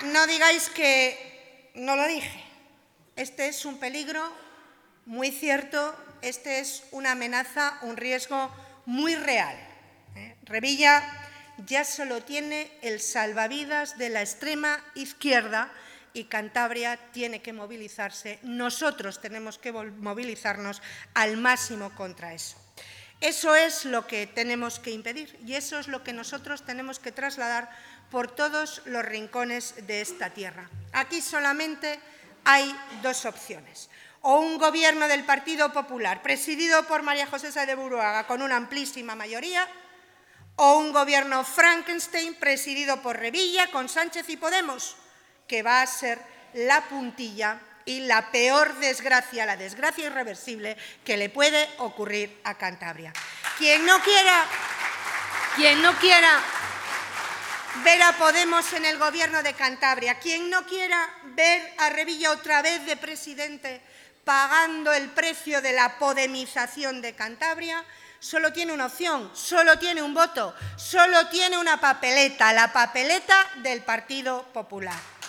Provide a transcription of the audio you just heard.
no digáis que no lo dije. Este es un peligro muy cierto, este es una amenaza, un riesgo muy real. Revilla ya solo tiene el salvavidas de la extrema izquierda y Cantabria tiene que movilizarse. Nosotros tenemos que movilizarnos al máximo contra eso. Eso es lo que tenemos que impedir y eso es lo que nosotros tenemos que trasladar por todos los rincones de esta tierra. Aquí solamente hay dos opciones. O un gobierno del Partido Popular, presidido por María José Sáenz de Buruaga, con una amplísima mayoría, o un gobierno Frankenstein, presidido por Revilla, con Sánchez y Podemos, que va a ser la puntilla y la peor desgracia, la desgracia irreversible que le puede ocurrir a Cantabria. Quien no quiera ver a Podemos en el Gobierno de Cantabria, quien no quiera ver a Revilla otra vez de presidente pagando el precio de la podemización de Cantabria, solo tiene una opción, solo tiene un voto, solo tiene una papeleta, la papeleta del Partido Popular.